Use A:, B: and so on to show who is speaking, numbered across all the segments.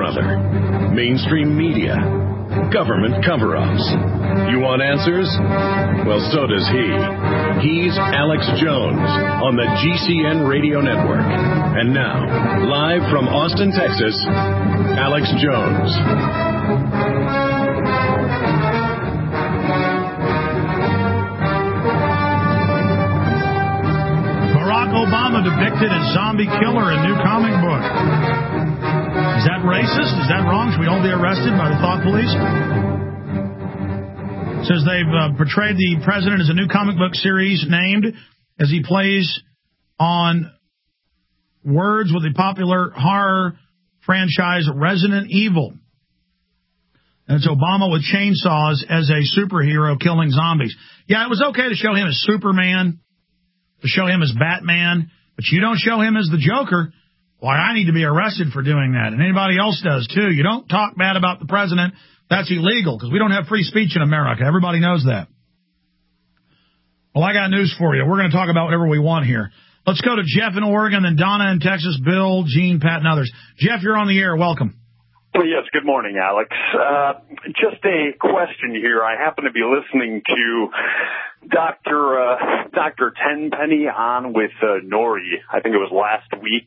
A: other. Mainstream media. Government cover-ups. You want answers? Well, so does he. He's Alex Jones on the GCN Radio Network. And now, live from Austin, Texas, Alex Jones.
B: Barack Obama depicted as zombie killer in new comic book. Is that racist? Is that wrong? Should we all be arrested by the thought police? It says they've portrayed the president as a new comic book series named as he plays on words with the popular horror franchise Resident Evil. And it's Obama with chainsaws as a superhero killing zombies. Yeah, it was okay to show him as Superman, to show him as Batman, but you don't show him as the Joker. Why, I need to be arrested for doing that, and anybody else does, too. You don't talk bad about the president. That's illegal, because we don't have free speech in America. Everybody knows that. Well, I got news for you. We're going to talk about whatever we want here. Let's go to Jeff in Oregon, then Donna in Texas, Bill, Gene, Pat, and others. Jeff, you're on the air. Welcome.
C: Well, yes, good morning, Alex. Just a question here. I happen to be listening to Dr. Tenpenny on with Nori. I think it was last week.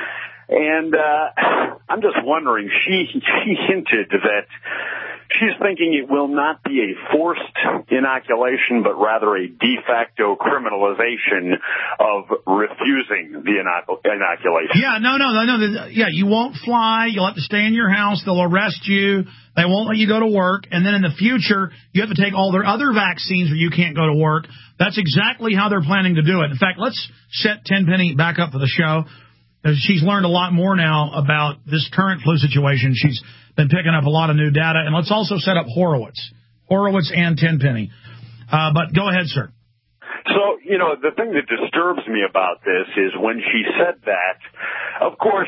C: And I'm just wondering, she hinted that she's thinking it will not be a forced inoculation, but rather a de facto criminalization of refusing the inoculation.
B: Yeah, no. Yeah, you won't fly. You'll have to stay in your house. They'll arrest you. They won't let you go to work. And then in the future, you have to take all their other vaccines or you can't go to work. That's exactly how they're planning to do it. In fact, let's set Tenpenny back up for the show. She's learned a lot more now about this current flu situation. She's been picking up a lot of new data. And let's also set up Horowitz and Tenpenny. But go ahead, sir.
C: So, the thing that disturbs me about this is when she said that, of course,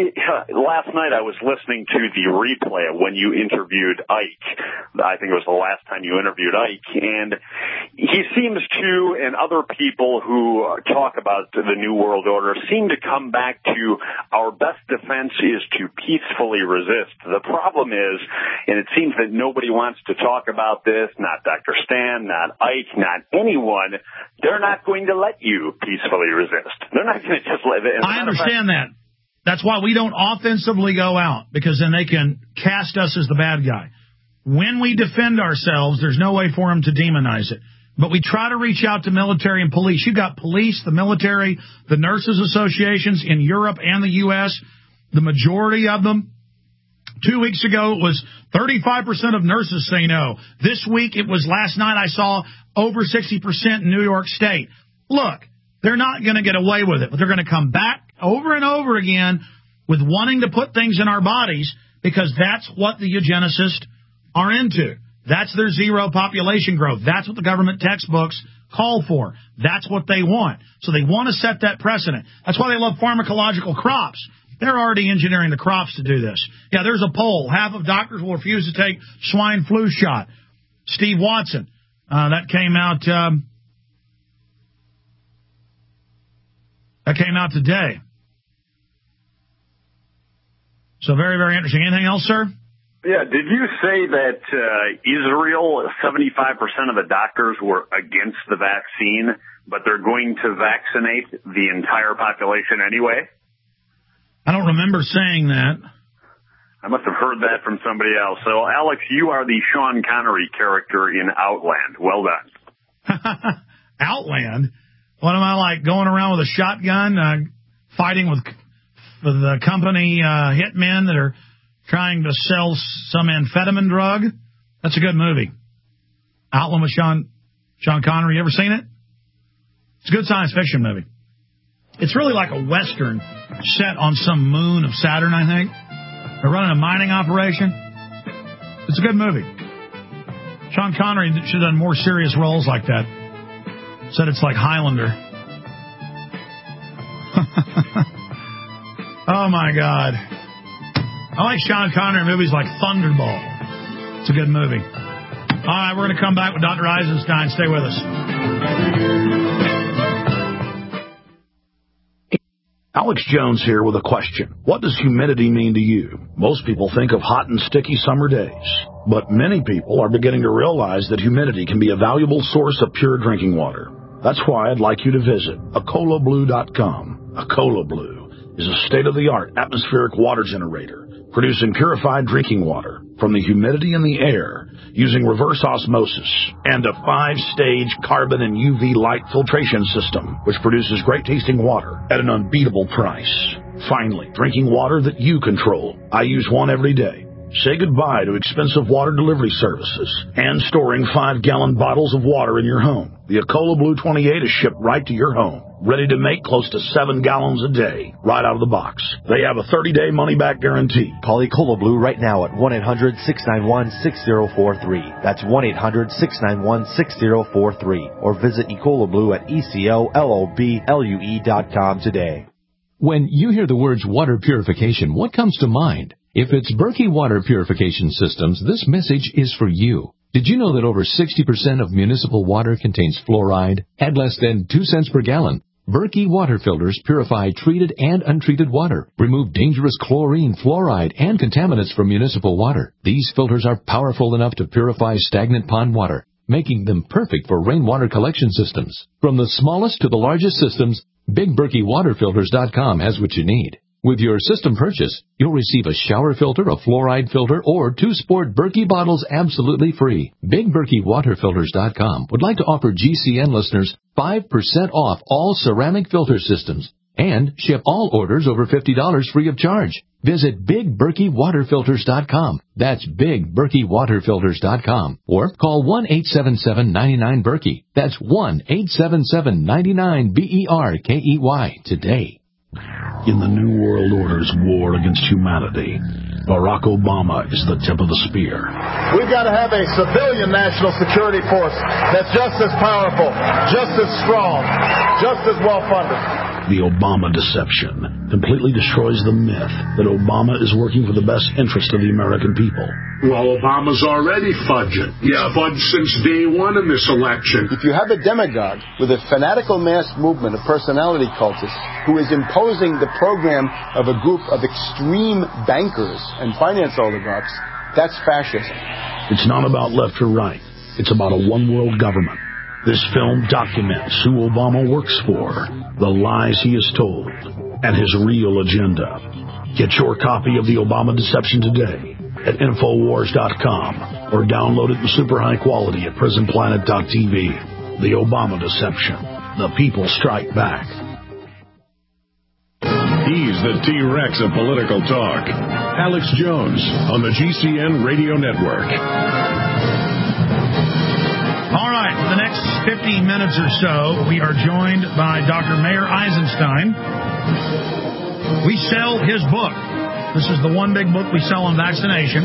C: last night I was listening to the replay of when you interviewed Ike. I think it was the last time you interviewed Ike. And he seems to, and other people who talk about the New World Order, seem to come back to our best defense is to peacefully resist. The problem is, and it seems that nobody wants to talk about this, not Dr. Stan, not Ike, not anyone. They're not going to let you peacefully resist. They're not going to just let it.
B: I understand that. That's why we don't offensively go out, because then they can cast us as the bad guy. When we defend ourselves, there's no way for them to demonize it. But we try to reach out to military and police. You've got police, the military, the nurses associations in Europe and the U.S., the majority of them. 2 weeks ago, it was 35% of nurses say no. This week, last night I saw over 60% in New York State. Look, they're not going to get away with it, but they're going to come back over and over again with wanting to put things in our bodies because that's what the eugenicists are into. That's their zero population growth. That's what the government textbooks call for. That's what they want. So they want to set that precedent. That's why they love pharmacological crops. They're already engineering the crops to do this. Yeah, there's a poll. Half of doctors will refuse to take swine flu shot. Steve Watson, that came out today. So very, very interesting. Anything else, sir?
C: Yeah, did you say that Israel, 75% of the doctors were against the vaccine, but they're going to vaccinate the entire population anyway?
B: I don't remember saying that.
C: I must have heard that from somebody else. So, Alex, you are the Sean Connery character in Outland. Well done.
B: Outland? What am I, like, going around with a shotgun, fighting with the company hitmen that are trying to sell some amphetamine drug? That's a good movie. Outland with Sean Connery. You ever seen it? It's a good science fiction movie. It's really like a Western set on some moon of Saturn, I think. They're running a mining operation. It's a good movie. Sean Connery should have done more serious roles like that. Said it's like Highlander. Oh, my God. I like Sean Connery in movies like Thunderball. It's a good movie. All right, we're going to come back with Dr. Eisenstein. Stay with us.
D: Alex Jones here with a question. What does humidity mean to you? Most people think of hot and sticky summer days, but many people are beginning to realize that humidity can be a valuable source of pure drinking water. That's why I'd like you to visit AcolaBlue.com. Acola Blue is a state-of-the-art atmospheric water generator producing purified drinking water from the humidity in the air using reverse osmosis and a 5-stage carbon and UV light filtration system, which produces great-tasting water at an unbeatable price. Finally, drinking water that you control. I use one every day. Say goodbye to expensive water delivery services and storing 5-gallon bottles of water in your home. The Acola Blue 28 is shipped right to your home, ready to make close to 7 gallons a day, right out of the box. They have a 30-day money-back guarantee.
E: Call Acola Blue right now at 1-800-691-6043. That's 1-800-691-6043. Or visit Acola Blue at ECOLOBLUE.com today.
F: When you hear the words water purification, what comes to mind? If it's Berkey Water Purification Systems, this message is for you. Did you know that over 60% of municipal water contains fluoride at less than 2 cents per gallon? Berkey water filters purify treated and untreated water, remove dangerous chlorine, fluoride, and contaminants from municipal water. These filters are powerful enough to purify stagnant pond water, making them perfect for rainwater collection systems. From the smallest to the largest systems, BigBerkeyWaterFilters.com has what you need. With your system purchase, you'll receive a shower filter, a fluoride filter, or 2 sport Berkey bottles absolutely free. BigBerkeyWaterFilters.com would like to offer GCN listeners 5% off all ceramic filter systems and ship all orders over $50 free of charge. Visit BigBerkeyWaterFilters.com. That's BigBerkeyWaterFilters.com. Or call 1-877-99-BERKEY. That's 1-877-99-BERKEY today.
D: In the New World Order's war against humanity, Barack Obama is the tip of the spear.
G: We've got to have a civilian national security force that's just as powerful, just as strong, just as well-funded.
D: The Obama deception completely destroys the myth that Obama is working for the best interest of the American people.
H: Well, Obama's already fudging. He's fudged since day one in this election.
G: If you have a demagogue with a fanatical mass movement of personality cultists who is imposing the program of a group of extreme bankers and finance oligarchs, that's fascism.
D: It's not about left or right. It's about a one-world government. This film documents who Obama works for, the lies he has told, and his real agenda. Get your copy of The Obama Deception today at Infowars.com or download it in super high quality at PrisonPlanet.tv. The Obama Deception. The people strike back.
A: He's the T-Rex of political talk. Alex Jones on the GCN Radio Network.
B: All right, for the next 50 minutes or so, we are joined by Dr. Meir Eisenstein. We sell his book. This is the one big book we sell on vaccination.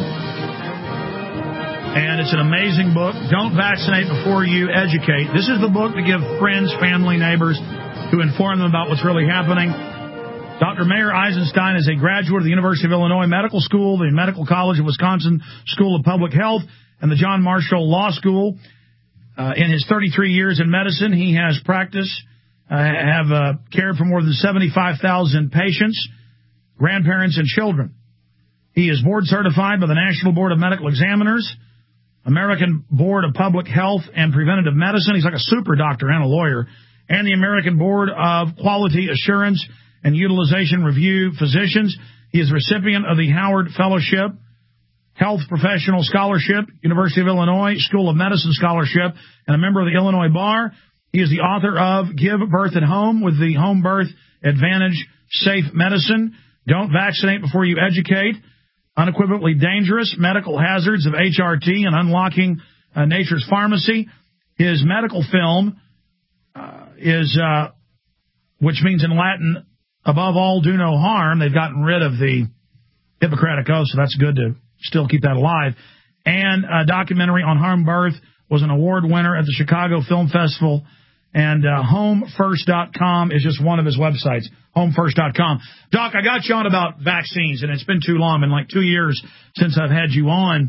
B: And it's an amazing book. Don't vaccinate before you educate. This is the book to give friends, family, neighbors, to inform them about what's really happening. Dr. Meir Eisenstein is a graduate of the University of Illinois Medical School, the Medical College of Wisconsin School of Public Health, and the John Marshall Law School. In his 33 years in medicine, he has practiced, cared for more than 75,000 patients, grandparents, and children. He is board certified by the National Board of Medical Examiners, American Board of Public Health and Preventative Medicine. He's like a super doctor and a lawyer, and the American Board of Quality Assurance and Utilization Review Physicians. He is recipient of the Howard Fellowship, Health Professional Scholarship, University of Illinois School of Medicine Scholarship, and a member of the Illinois Bar. He is the author of Give Birth at Home with the Home Birth Advantage Safe Medicine, Don't Vaccinate Before You Educate, Unequivocally Dangerous, Medical Hazards of HRT, and Unlocking Nature's Pharmacy. His medical film is, which means in Latin, above all, do no harm. They've gotten rid of the Hippocratic Oath, so that's good to still keep that alive. And a documentary on home birth was an award winner at the Chicago Film Festival. And HomeFirst.com is just one of his websites, HomeFirst.com. Doc, I got you on about vaccines, and it's been too long, been like 2 years since I've had you on.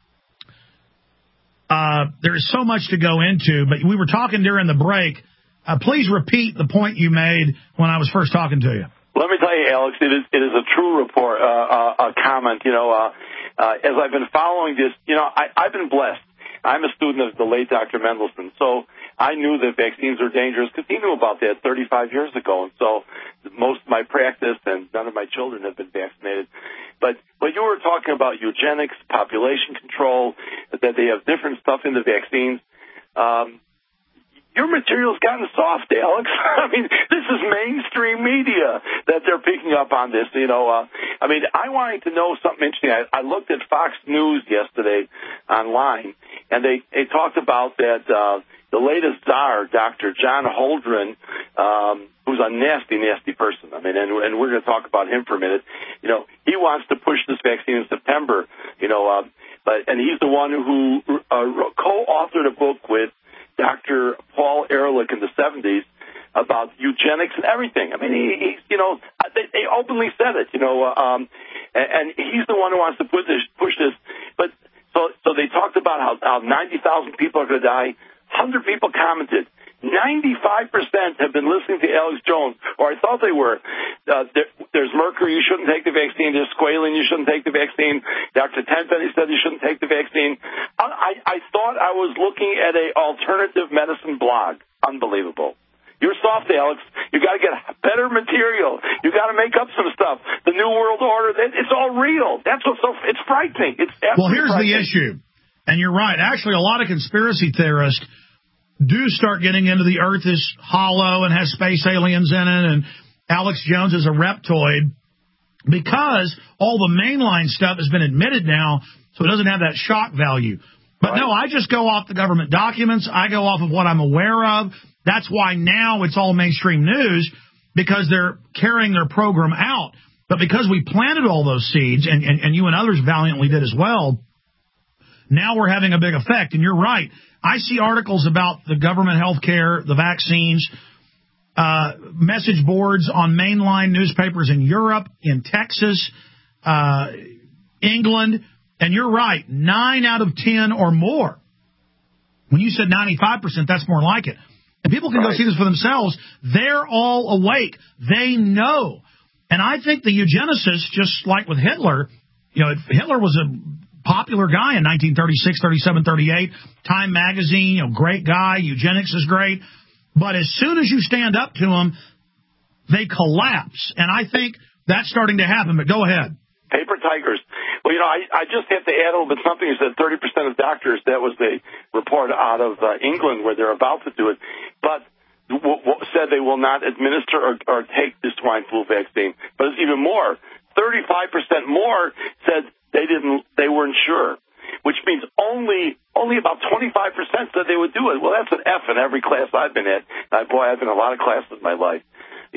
B: There is so much to go into, but we were talking during the break. Please repeat the point you made when I was first talking to you.
I: Let me tell you, Alex, it is a true report, a comment. As I've been following this, I've been blessed. I'm a student of the late Dr. Mendelsohn, so I knew that vaccines are dangerous because he knew about that 35 years ago. And so most of my practice and none of my children have been vaccinated. But you were talking about eugenics, population control, that they have different stuff in the vaccines. Your material's gotten soft, Alex. I mean, this is mainstream media that they're picking up on this. I wanted to know something interesting. I looked at Fox News yesterday online, and they talked about that the latest czar, Dr. John Holdren, who's a nasty, nasty person. I mean, and we're going to talk about him for a minute. He wants to push this vaccine in September. And he's the one who co-authored a book with Dr. Paul Ehrlich in the 70s about eugenics and everything. I mean, they openly said it, and he's the one who wants to push this. But so they talked about how 90,000 people are going to die. 100 people commented. 95% have been listening to Alex Jones, or I thought they were. There's mercury, you shouldn't take the vaccine. There's squalene, you shouldn't take the vaccine. Dr. Tenpenny said you shouldn't take the vaccine. I thought I was looking at an alternative medicine blog. Unbelievable. You're soft, Alex. You got to get better material. You got to make up some stuff. The New World Order, it's all real. That's what's so, it's frightening. It's
B: well, here's
I: frightening.
B: The issue, and you're right. Actually, a lot of conspiracy theorists do start getting into the Earth is hollow and has space aliens in it, and Alex Jones is a reptoid, because all the mainline stuff has been admitted now, so it doesn't have that shock value. But right. No, I just go off the government documents. I go off of what I'm aware of. That's why now it's all mainstream news, because they're carrying their program out. But because we planted all those seeds, and you and others valiantly did as well, now we're having a big effect. And you're right. I see articles about the government health care, the vaccines, message boards on mainline newspapers in Europe, in Texas, England. And you're right, 9 out of 10 or more. When you said 95%, that's more like it. And people can go see this for themselves. They're all awake. They know. And I think the eugenicists, just like with Hitler, Hitler was a popular guy in 1936, 37, 38. Time magazine, great guy. Eugenics is great. But as soon as you stand up to them, they collapse. And I think that's starting to happen. But go ahead.
I: Paper tigers. Well, I just have to add a little bit something. You said 30% of doctors, that was the report out of England where they're about to do it, but said they will not administer or take the swine flu vaccine. But it's even more. 35% more said they weren't sure, which means only about 25% said they would do it. Well, that's an F in every class I've been at. I've been in a lot of classes in my life.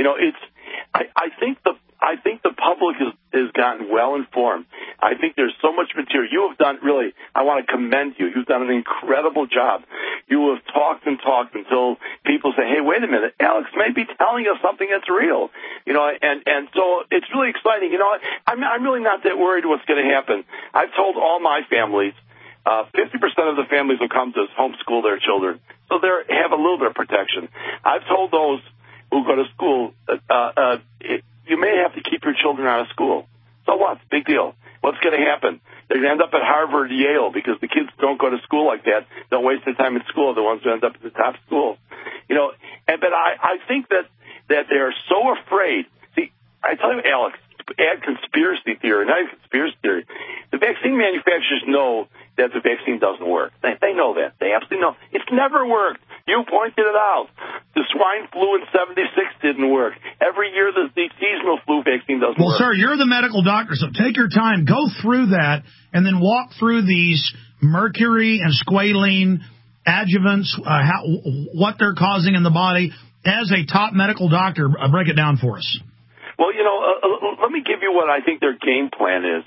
I: I think the public has gotten well informed. I think there's so much material. You have done, really, I want to commend you. You've done an incredible job. You have talked and talked until people say, hey, wait a minute, Alex may be telling us something that's real. And so it's really exciting. I'm really not that worried what's going to happen. I've told all my families, 50% of the families will come to homeschool their children. So they have a little bit of protection. I've told those who go to school, you may have to keep your children out of school. So what? Big deal. What's going to happen? They're going to end up at Harvard, Yale, because the kids don't go to school like that. Don't waste their time in school. The ones who end up at the top school. But I think that they're so afraid. See, I tell you, Alex, add conspiracy theory, not even conspiracy theory. The vaccine manufacturers know that the vaccine doesn't work. They know that. They absolutely know. It's never worked. You pointed it out. The swine flu in 76 didn't work. Every year the seasonal flu vaccine doesn't work.
B: Well, sir, you're the medical doctor, so take your time. Go through that and then walk through these mercury and squalene adjuvants, what they're causing in the body. As a top medical doctor, break it down for us.
I: Well, let me give you what I think their game plan is.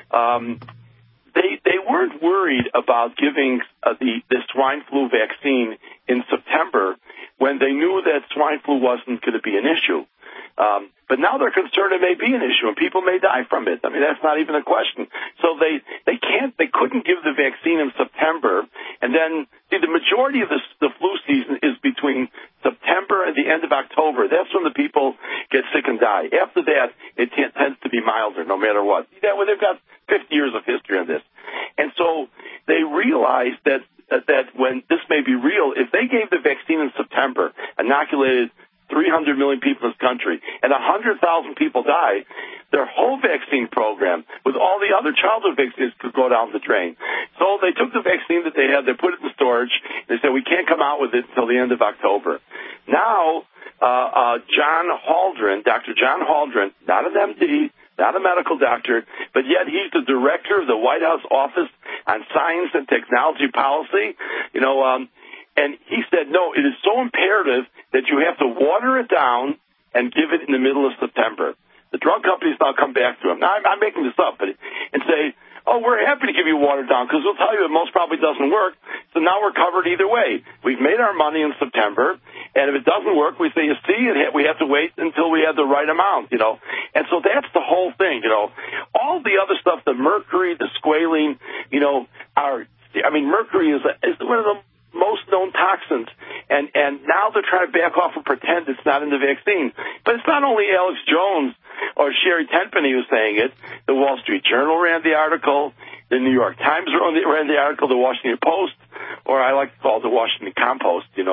I: They weren't worried about giving the swine flu vaccine in September when they knew that swine flu wasn't going to be an issue. But now they're concerned it may be an issue and people may die from it. I mean, that's not even a question. So they couldn't give the vaccine in September. And then, see, the majority of the flu season is between September and the end of October. That's when the people get sick and die. After that, it tends to be milder no matter what. Well, they've got 50 years of history on this. And so they realized that when this may be real, if they gave the vaccine in September, inoculated 300 million people in this country, and 100,000 people die, their whole vaccine program with all the other childhood vaccines could go down the drain. So they took the vaccine that they had, they put it in storage, they said, we can't come out with it until the end of October. Now, John Holdren, Dr. John Holdren, not an MD, not a medical doctor, but yet he's the director of the White House Office on Science and Technology Policy, and he said, no, it is so imperative that you have to water it down and give it in the middle of September. The drug companies now come back to him. Now, I'm making this up, and say, oh, we're happy to give you watered down because we'll tell you it most probably doesn't work, so now we're covered either way. We've made our money in September, and if it doesn't work, we say, you see, we have to wait until we have the right amount, And so that's the whole thing, All the other stuff, the mercury, the squalene, mercury is one of the most known toxins, and now they're trying to back off and pretend it's not in the vaccine. But it's not only Alex Jones or Sherry Tenpenny who's saying it. The Wall Street Journal ran the article, the New York Times ran the article, the Washington Post, or I like to call it the Washington Compost. And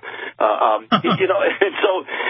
I: so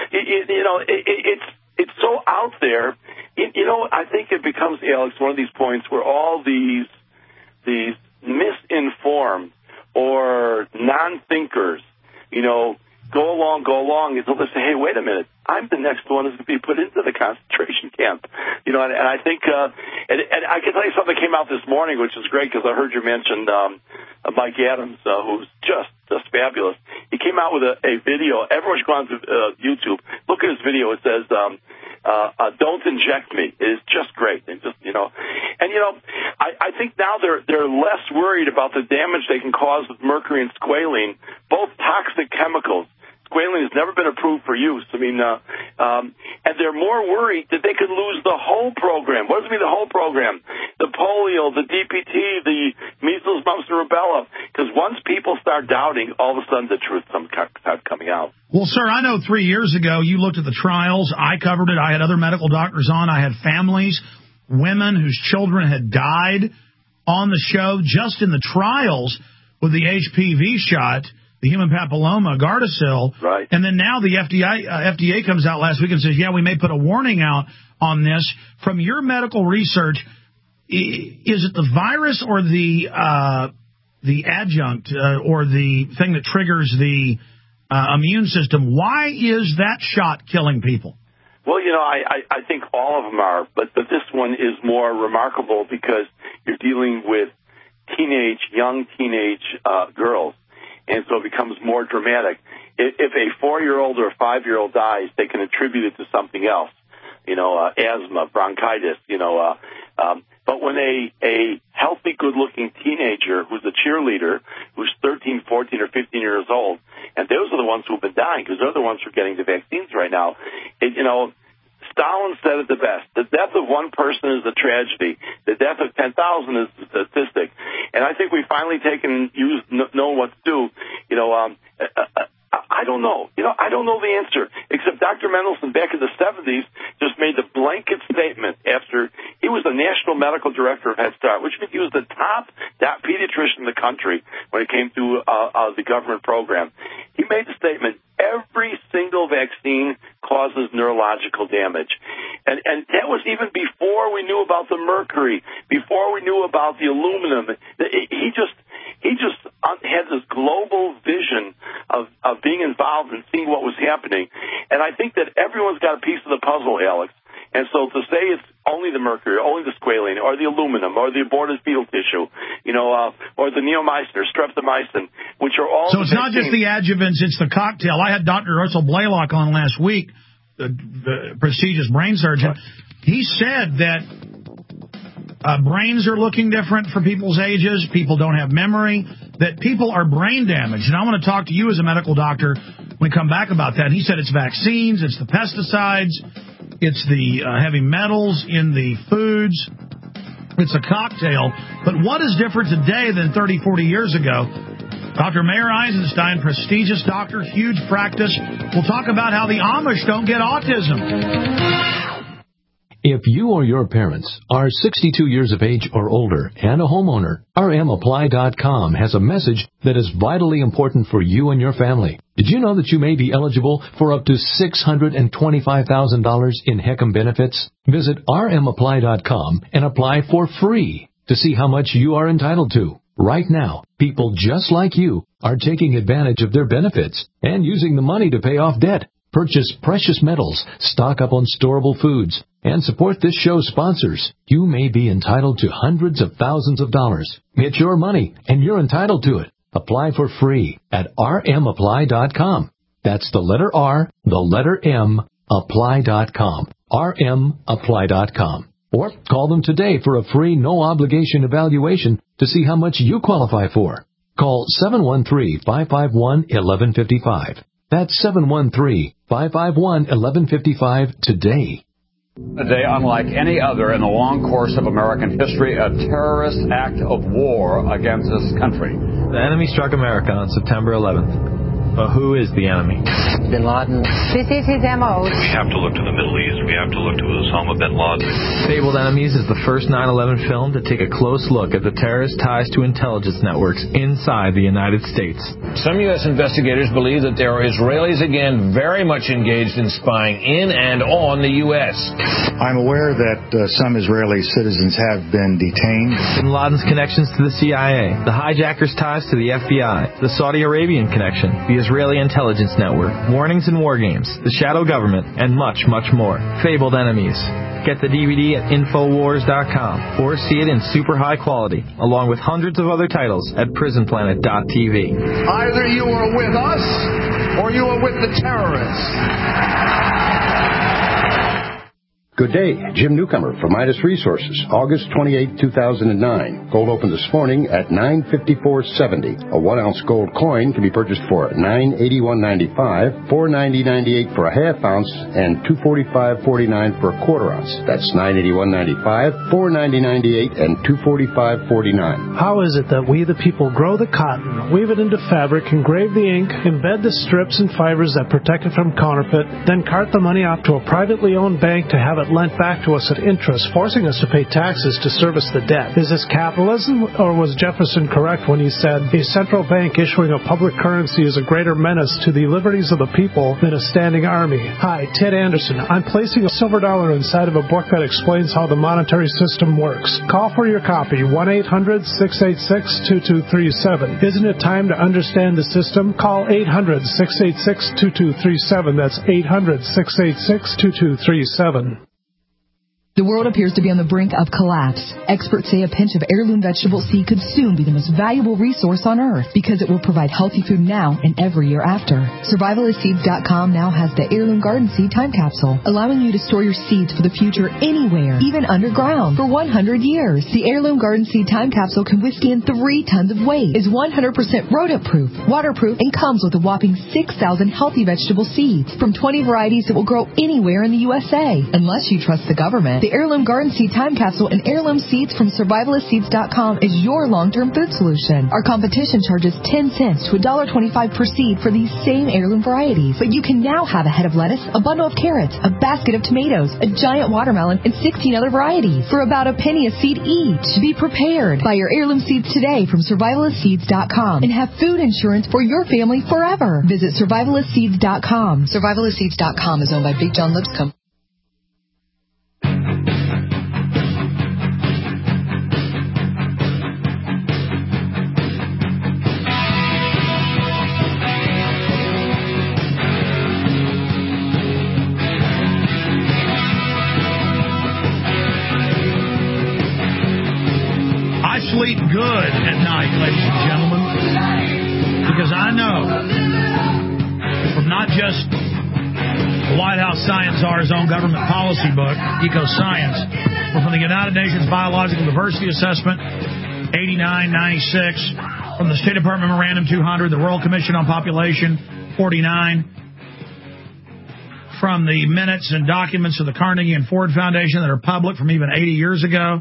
I: it's so out there. I think it becomes, Alex, one of these points where all these misinformed or non-thinkers, go along until they say, hey, wait a minute, I'm the next one who's going to be put into the concentration camp. And I think, and I can tell you something that came out this morning, which is great because I heard you mention Mike Adams, who's just fabulous. He came out with a video. Everyone should go on to YouTube. Look at his video. It says, don't inject me. It is just great. And I think now they're less worried about the damage they can cause with mercury and squalene, both toxic chemicals. Squalene has never been approved for use. And they're more worried that they could lose the whole program. What does it mean, the whole program? The polio, the DPT, the measles, mumps, and rubella. Because once people start doubting, all of a sudden the truth starts coming out.
B: Well, sir, I know 3 years ago you looked at the trials. I covered it. I had other medical doctors on. I had families, women whose children had died on the show just in the trials with the HPV shot, the human papilloma, Gardasil.
I: Right.
B: And then now the FDA comes out last week and says, yeah, we may put a warning out on this. From your medical research, is it the virus or the adjunct or the thing that triggers the immune system? Why is that shot killing people?
I: Well, I think all of them are, but this one is more remarkable because you're dealing with young teenage girls. And so it becomes more dramatic. If a 4-year-old or a 5-year-old dies, they can attribute it to something else, asthma, bronchitis, but when a healthy, good-looking teenager who's a cheerleader, who's 13, 14, or 15 years old, and those are the ones who've been dying because they're the ones who are getting the vaccines right now, Stalin said it the best. The death of one person is a tragedy. The death of 10,000 is a statistic. And I think we finally know what to do. I don't know. I don't know the answer, except Dr. Mendelsohn back in the 70s just made the blanket statement after he was the national medical director of Head Start, which means he was the top pediatrician in the country when it came to the government program. He made the statement, every single vaccine causes neurological damage. And that was even before we knew about the mercury, before we knew about the aluminum. He just had this global vision of being involved and seeing what was happening. And I think that everyone's got a piece of the puzzle, Alex. And so to say it's only the mercury, only the squalene, or the aluminum, or the aborted fetal tissue, or the neomycin or streptomycin, which are all...
B: So it's not just the adjuvants, it's the cocktail. I had Dr. Russell Blaylock on last week, the prestigious brain surgeon. Right. He said that brains are looking different for people's ages, people don't have memory, that people are brain damaged. And I want to talk to you as a medical doctor. we come back about that. He said it's vaccines, it's the pesticides, it's the heavy metals in the foods. It's a cocktail. But what is different today than 30, 40 years ago? Dr. Mayer Eisenstein, prestigious doctor, huge practice, will talk about how the Amish don't get autism.
F: If you or your parents are 62 years of age or older and a homeowner, rmapply.com has a message that is vitally important for you and your family. Did you know that you may be eligible for up to $625,000 in HECM benefits? Visit rmapply.com and apply for free to see how much you are entitled to. Right now, people just like you are taking advantage of their benefits and using the money to pay off debt, purchase precious metals, stock up on storable foods, and support this show's sponsors. You may be entitled to hundreds of thousands of dollars. It's your money, and you're entitled to it. Apply for free at rmapply.com. That's the letter R, the letter M, apply.com. rmapply.com. Or call them today for a free, no-obligation evaluation to see how much you qualify for. Call 713-551-1155. That's 713-551-1155 today.
J: A day unlike any other in the long course of American history, a terrorist act of war against this country.
K: The enemy struck America on September 11th. But who is the enemy?
L: Bin Laden. This is his M.O.
M: We have to look to the Middle East. We have to look to Osama bin Laden.
K: Fabled Enemies is the first 9/11 film to take a close look at the terrorist ties to intelligence networks inside the United States.
N: Some U.S. investigators believe that there are Israelis again very much engaged in spying in and on the U.S.
O: I'm aware that some Israeli citizens have been detained.
K: Bin Laden's connections to the CIA, the hijackers' ties to the FBI, the Saudi Arabian connection, the Israeli intelligence network, warnings and war games, the shadow government, and much, much more. Fabled Enemies. Get the DVD at Infowars.com or see it in super high quality, along with hundreds of other titles at PrisonPlanet.tv.
P: Either you are with us or you are with the terrorists.
Q: Good day, Jim Newcomer from Midas Resources, August 28, 2009. Gold opened this morning at $954.70. A 1-ounce gold coin can be purchased for $981.95, $490.98 for a half ounce, and $245.49 for a quarter ounce. That's $981.95, $490.98, and $245.49.
R: How is it that we, the people, grow the cotton, weave it into fabric, engrave the ink, embed the strips and fibers that protect it from counterfeit, then cart the money off to a privately owned bank to have it lent back to us at interest, forcing us to pay taxes to service the debt? Is this capitalism, or was Jefferson correct when he said, a central bank issuing a public currency is a greater menace to the liberties of the people than a standing army? Hi, Ted Anderson. I'm placing a silver dollar inside of a book that explains how the monetary system works. Call for your copy, 1-800-686-2237. Isn't it time to understand the system? Call 800-686-2237. That's 800-686-2237.
S: The world appears to be on the brink of collapse. Experts say a pinch of heirloom vegetable seed could soon be the most valuable resource on Earth because it will provide healthy food now and every year after. Survivalistseeds.com now has the Heirloom Garden Seed Time Capsule, allowing you to store your seeds for the future anywhere, even underground, for 100 years. The Heirloom Garden Seed Time Capsule can withstand 3 tons of weight, is 100% rodent-proof, waterproof, and comes with a whopping 6,000 healthy vegetable seeds from 20 varieties that will grow anywhere in the USA. Unless you trust the government, the Heirloom Garden Seed Time Capsule and heirloom seeds from Survivalistseeds.com is your long-term food solution. Our competition charges 10 cents to $1.25 per seed for these same heirloom varieties. But you can now have a head of lettuce, a bundle of carrots, a basket of tomatoes, a giant watermelon, and 16 other varieties for about a penny a seed each. Be prepared. Buy your heirloom seeds today from Survivalistseeds.com and have food insurance for your family forever. Visit Survivalistseeds.com. Survivalistseeds.com is owned by Big John Lipscomb.
B: Sleep good at night, ladies and gentlemen, because I know from not just the White House Science Czar's own government policy book, Eco-Science, but from the United Nations Biological Diversity Assessment, 89-96, from the State Department Memorandum 200, the Royal Commission on Population, 49 from the minutes and documents of the Carnegie and Ford Foundation that are public from even 80 years ago.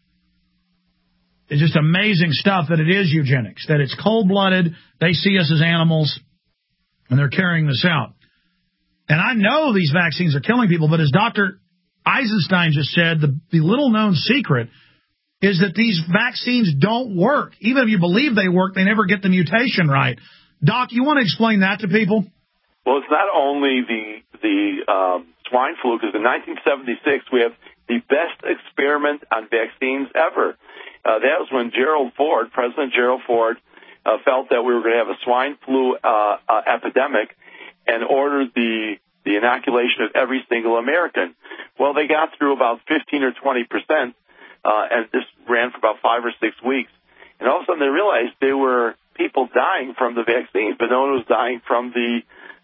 B: It's just amazing stuff that it is eugenics, that it's cold-blooded. They see us as animals, and they're carrying this out. And I know these vaccines are killing people, but as Dr. Eisenstein just said, the little-known secret is that these vaccines don't work. Even if you believe they work, they never get the mutation right. Doc, you want to explain that to people?
I: Well, it's not only the swine flu, because in 1976 we have the best experiment on vaccines ever. That was when President Gerald Ford, felt that we were going to have a swine flu epidemic and ordered the inoculation of every single American. Well, they got through about 15 or 20%, and this ran for about 5 or 6 weeks. And all of a sudden they realized there were people dying from the vaccine, but no one was dying from the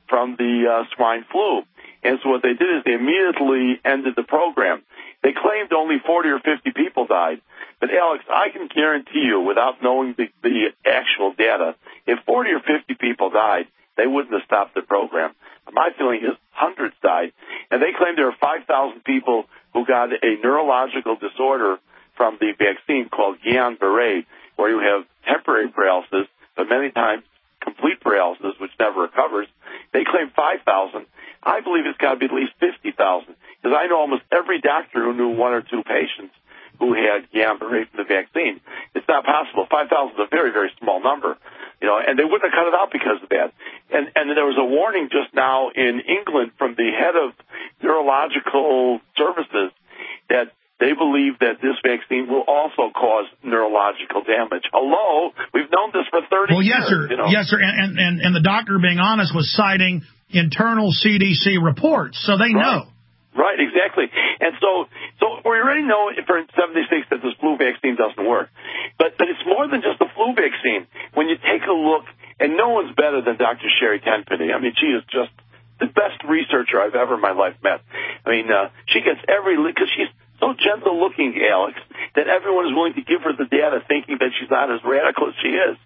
I: swine flu. And so what they did is they immediately ended the program. They claimed only 40 or 50 people died. But, Alex, I can guarantee you, without knowing the actual data, if 40 or 50 people died, they wouldn't have stopped the program. My feeling is hundreds died. And they claimed there were 5,000 people who got a neurological disorder from the vaccine called Guillain-Barré, where you have temporary paralysis, but many times complete paralysis, which never recovers. They claim 5,000. I believe it's got to be at least 50,000, because I know almost every doctor who knew 1 or 2 patients who had Guillain-Barré from the vaccine. It's not possible. 5,000 is a very, very small number, and they wouldn't have cut it out because of that. And there was a warning just now in England from the head of neurological services that they believe that this vaccine will also cause neurological damage. Hello? We've known this for 30 years.
B: Well, yes, sir. Yes, sir. And the doctor, being honest, was citing internal CDC reports, so they know.
I: Right, exactly. And so we already know for 76 that this flu vaccine doesn't work. But it's more than just a flu vaccine. When you take a look, and no one's better than Dr. Sherry Tenpenny. I mean, she is just the best researcher I've ever in my life met. I mean, she gets because she's so gentle-looking, Alex, that everyone is willing to give her the data thinking that she's not as radical as she is.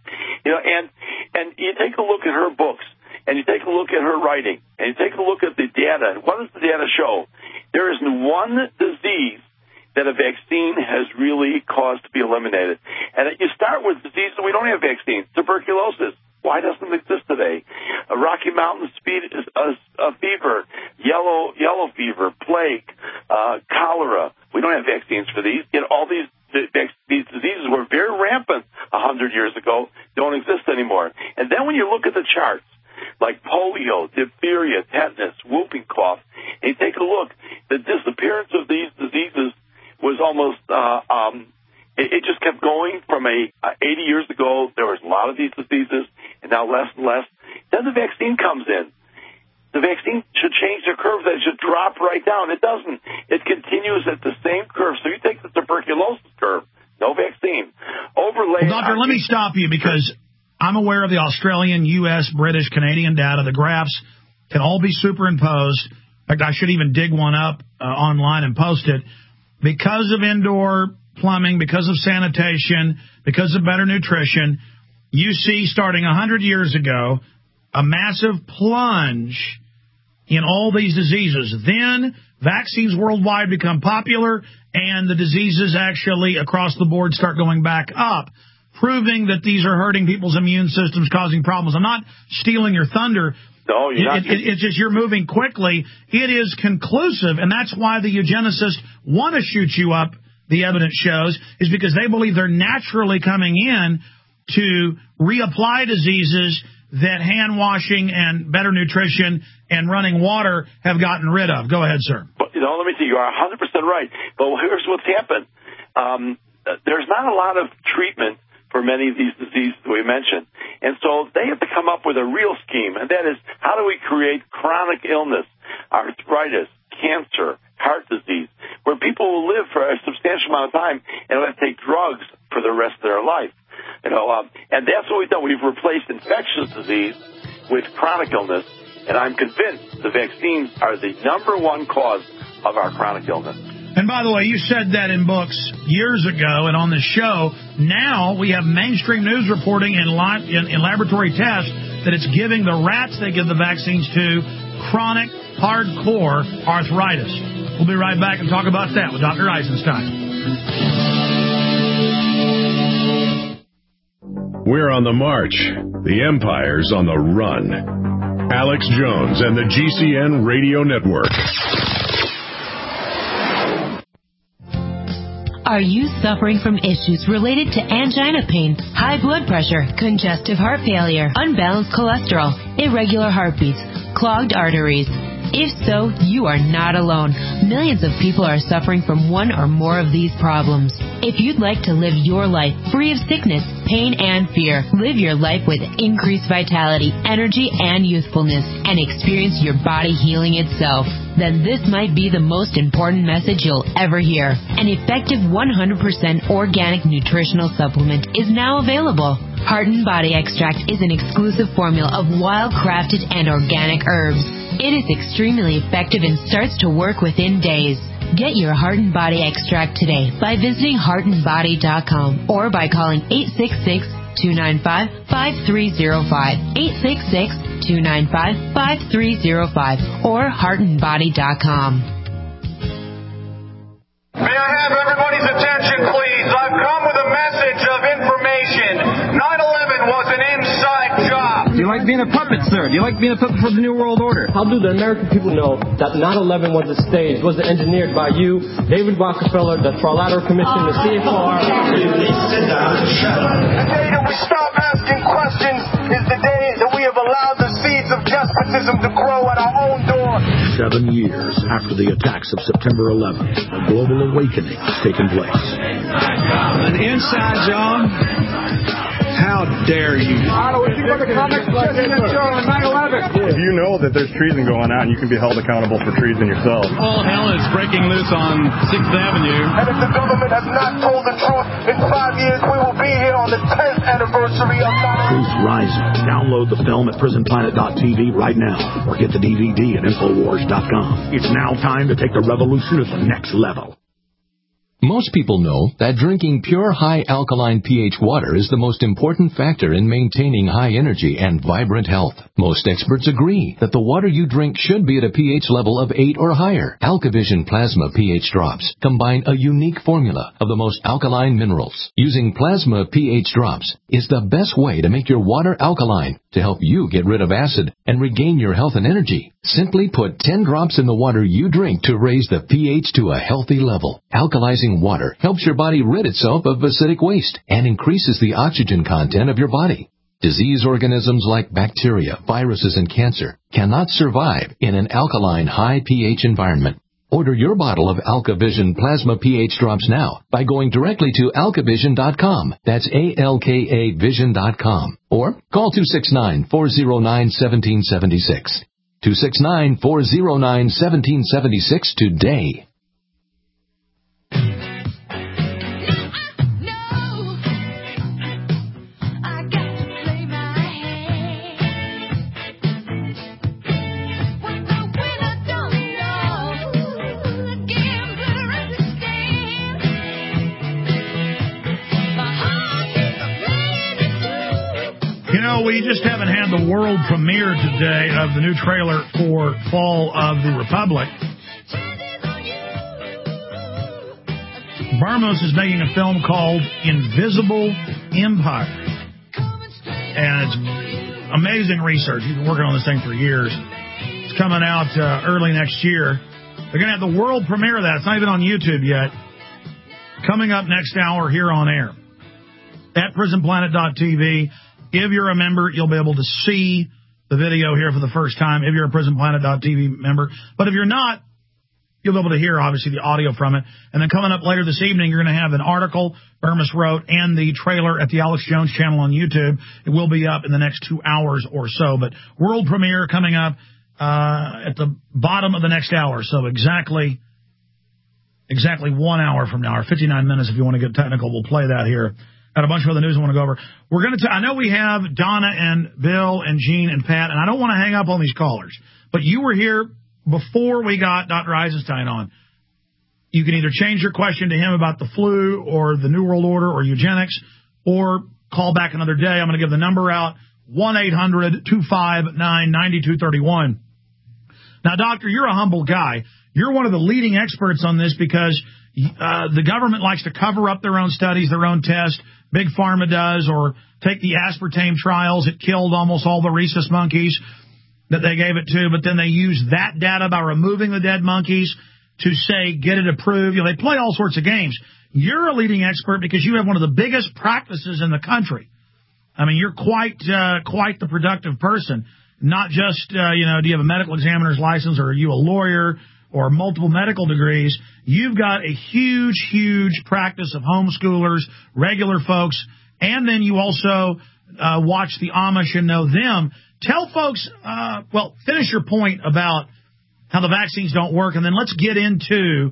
I: And you take a look at her books, and you take a look at her writing, and you take a look at the data, and what does the data show? There is one disease that a vaccine has really caused to be eliminated. And you start with diseases we don't have vaccines. Tuberculosis. Why doesn't it exist today? Rocky Mountain fever, yellow fever, plague, cholera. We don't have vaccines for these. All these diseases were very rampant 100 years ago, don't exist anymore. And then when you look at the charts, like polio, diphtheria, tetanus, whooping cough, and you take a look, the disappearance of these diseases was almost, it just kept going from 80 years ago, there was a lot of these diseases, and now less and less. Then the vaccine comes in. The vaccine should change the curve. That should drop right down. It doesn't. It continues at the same curve. So you take the tuberculosis curve, no vaccine. Overlay.
B: Well, doctor, let me stop you because I'm aware of the Australian, U.S., British, Canadian data. The graphs can all be superimposed. In fact, I should even dig one up online and post it. Because of indoor plumbing, because of sanitation, because of better nutrition, you see starting 100 years ago a massive plunge in all these diseases. Then vaccines worldwide become popular, and the diseases actually across the board start going back up, proving that these are hurting people's immune systems, causing problems. I'm not stealing your thunder.
I: No, you're not.
B: It's just you're moving quickly. It is conclusive, and that's why the eugenicists want to shoot you up, the evidence shows, is because they believe they're naturally coming in to reapply diseases that hand washing and better nutrition and running water have gotten rid of. Go ahead, sir.
I: But, let me see. You are 100% right. But here's what's happened. There's not a lot of treatment for many of these diseases we mentioned. And so they have to come up with a real scheme, and that is, how do we create chronic illness, arthritis, cancer, heart disease, where people will live for a substantial amount of time and will have to take drugs for the rest of their life. And that's what we've done. We've replaced infectious disease with chronic illness, and I'm convinced the vaccines are the #1 cause of our chronic illness.
B: And by the way, you said that in books years ago and on this show. Now we have mainstream news reporting in laboratory tests that it's giving the rats they give the vaccines to chronic, hardcore arthritis. We'll be right back and talk about that with Dr. Eisenstein.
A: We're on the march. The empire's on the run. Alex Jones and the GCN Radio Network.
T: Are you suffering from issues related to angina pain, high blood pressure, congestive heart failure, unbalanced cholesterol, irregular heartbeats, clogged arteries? If so, you are not alone. Millions of people are suffering from one or more of these problems. If you'd like to live your life free of sickness, pain, and fear, live your life with increased vitality, energy, and youthfulness, and experience your body healing itself, then this might be the most important message you'll ever hear. An effective 100% organic nutritional supplement is now available. Heart and Body Extract is an exclusive formula of wild-crafted and organic herbs. It is extremely effective and starts to work within days. Get your Heart and Body Extract today by visiting heartandbody.com or by calling 866-295-5305, 866-295-5305, or heartandbody.com.
P: May I have everybody's attention, please? I've come with a message of information. 9/11 was an inside job.
U: Do you like being a puppet, sir? Do you like being a puppet for the New World Order? How do the American people know that 9/11 was staged, was engineered by you, David Rockefeller, the Trilateral Commission, the CFR?
P: The day that we stop asking questions is the day that we have allowed the seeds of despotism to grow at our own door.
D: 7 years after the attacks of September 11th, a global awakening has taken place.
V: An inside job? How dare you?
P: If
V: you know that there's treason going on, you can be held accountable for treason yourself.
W: All hell is breaking loose on 6th Avenue.
P: And if the government has not told the truth, in 5 years we will be here on the 10th anniversary of 9/11.
D: Truth Rising. Download the film at prisonplanet.tv right now, or get the DVD at Infowars.com. It's now time to take the revolution to the next level.
F: Most people know that drinking pure high alkaline pH water is the most important factor in maintaining high energy and vibrant health. Most experts agree that the water you drink should be at a pH level of 8 or higher. AlkaVision Plasma pH drops combine a unique formula of the most alkaline minerals. Using Plasma pH drops is the best way to make your water alkaline to help you get rid of acid and regain your health and energy. Simply put 10 drops in the water you drink to raise the pH to a healthy level. Alkalizing water helps your body rid itself of acidic waste and increases the oxygen content of your body. Disease organisms like bacteria, viruses, and cancer cannot survive in an alkaline high pH environment. Order your bottle of AlkaVision Plasma pH drops now by going directly to alkavision.com. That's ALKA Vision.com. Or call 269-409-1776. 269-409-1776 today.
B: We just haven't had the world premiere today of the new trailer for Fall of the Republic. Barmos is making a film called Invisible Empire. And it's amazing research. He's been working on this thing for years. It's coming out early next year. They're going to have the world premiere of that. It's not even on YouTube yet. Coming up next hour here on air at prisonplanet.tv. If you're a member, you'll be able to see the video here for the first time if you're a prisonplanet.tv member. But if you're not, you'll be able to hear, obviously, the audio from it. And then coming up later this evening, you're going to have an article Burmis wrote and the trailer at the Alex Jones channel on YouTube. It will be up in the next 2 hours or so. But world premiere coming up at the bottom of the next hour. So exactly 1 hour from now, or 59 minutes if you want to get technical. We'll play that here. Got a bunch of other news I want to go over. We're going to. I know we have Donna and Bill and Gene and Pat, and I don't want to hang up on these callers. But you were here before we got Dr. Eisenstein on. You can either change your question to him about the flu or the New World Order or eugenics, or call back another day. I'm going to give the number out 1-800-259-9231. Now, Doctor, you're a humble guy. You're one of the leading experts on this because the government likes to cover up their own studies, their own tests. Big Pharma does, or take the aspartame trials. It killed almost all the rhesus monkeys that they gave it to, but then they use that data by removing the dead monkeys to say, get it approved. You know, they play all sorts of games. You're a leading expert because you have one of the biggest practices in the country. I mean, you're quite the productive person. Not just, do you have a medical examiner's license, or are you a lawyer, or multiple medical degrees? You've got a huge, huge practice of homeschoolers, regular folks, and then you also watch the Amish and know them. Tell folks, finish your point about how the vaccines don't work, and then let's get into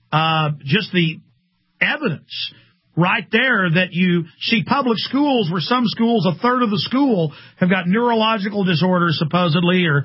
B: just the evidence right there that you see public schools where some schools, a third of the school, have got neurological disorders supposedly, or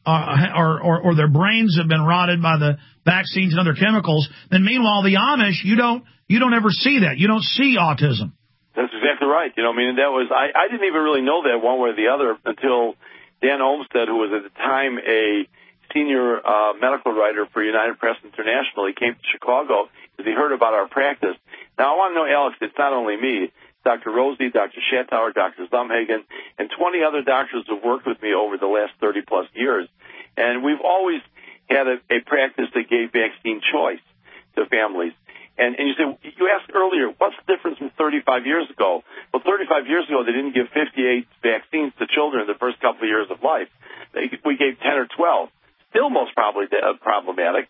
B: their brains have been rotted by the vaccines and other chemicals. Then meanwhile, the Amish, you don't ever see that. You don't see autism.
I: That's exactly right. That was, I didn't even really know that one way or the other until Dan Olmsted, who was at the time a senior medical writer for United Press International, he came to Chicago because he heard about our practice. Now, I want to know, Alex, it's not only me. Dr. Rosie, Dr. Schattauer, Dr. Zumhagen, and 20 other doctors have worked with me over the last 30-plus years. And we've always had a practice that gave vaccine choice to families. And you asked earlier, what's the difference from 35 years ago? Well, 35 years ago, they didn't give 58 vaccines to children in the first couple of years of life. We gave 10 or 12. Still most probably problematic.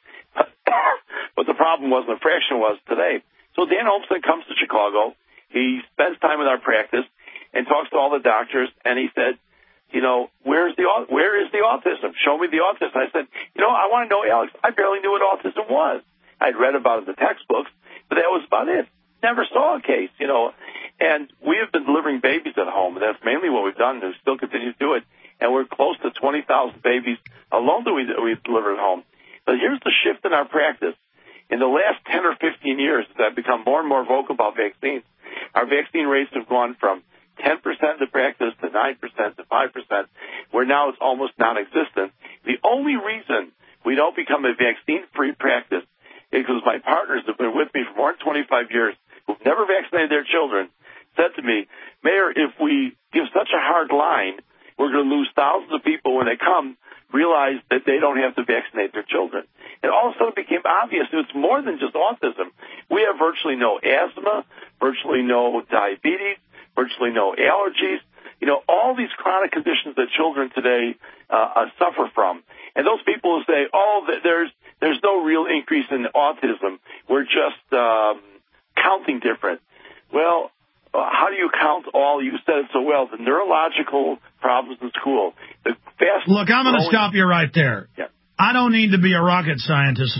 I: But the problem wasn't a fraction was today. So Dan Olmsted comes to Chicago. He spends time in our practice and talks to all the doctors, and he said, where is the autism? Show me the autism. I said, I want to know, Alex, I barely knew what autism was. I'd read about it in the textbooks, but that was about it. Never saw a case, And we have been delivering babies at home, and that's mainly what we've done, and we still continue to do it. And we're close to 20,000 babies alone that we deliver at home. But here's the shift in our practice. In the last 10 or 15 years, as I've become more and more vocal about vaccines, our vaccine rates have gone from 10% of practice to 9% to 5%, where now it's almost non-existent. The only reason we don't become a vaccine-free practice is because my partners have been with me for more than 25 years, who've never vaccinated their children, said to me, Mayor, if we give such a hard line, we're going to lose thousands of people when they come, realize that they don't have to vaccinate their children. It all of a sudden became obvious it's more than just autism. We have virtually no asthma, virtually no diabetes, virtually no allergies, all these chronic conditions that children today suffer from. And those people who say, there's no real increase in autism, we're just counting different. Well, how do you count all? You said it so well, the neurological problems in school.
B: Look, I'm going to stop you right there.
I: Yeah.
B: I don't need to be a rocket scientist